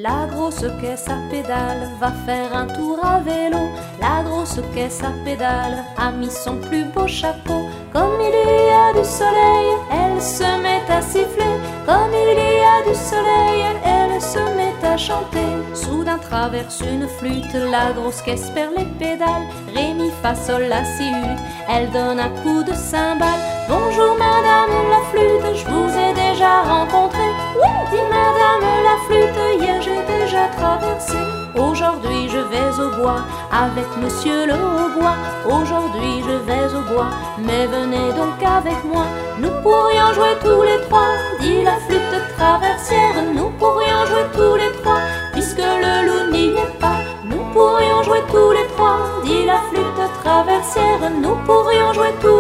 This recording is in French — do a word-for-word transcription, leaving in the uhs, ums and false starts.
La grosse caisse à pédale va faire un tour à vélo. La grosse caisse à pédale a mis son plus beau chapeau. Comme il y a du soleil, elle se met à siffler. Comme il y a du soleil, elle se met à chanter. Soudain traverse une flûte, la grosse caisse perd les pédales. Ré, mi, fa, sol, la, si, u, elle donne un coup de cymbale. Bonjour madame la flûte, je vous ai déjà rencontré. Oui, dit madame la flûte, hier j'ai déjà traversé. Aujourd'hui je vais au bois avec monsieur le hautbois. Aujourd'hui je vais au bois, mais venez donc avec moi. Nous pourrions jouer tous les trois, dit la flûte traversière. Nous pourrions jouer tous les trois, puisque le loup n'y est pas. Nous pourrions jouer tous les trois, dit la flûte traversière. Nous pourrions jouer tous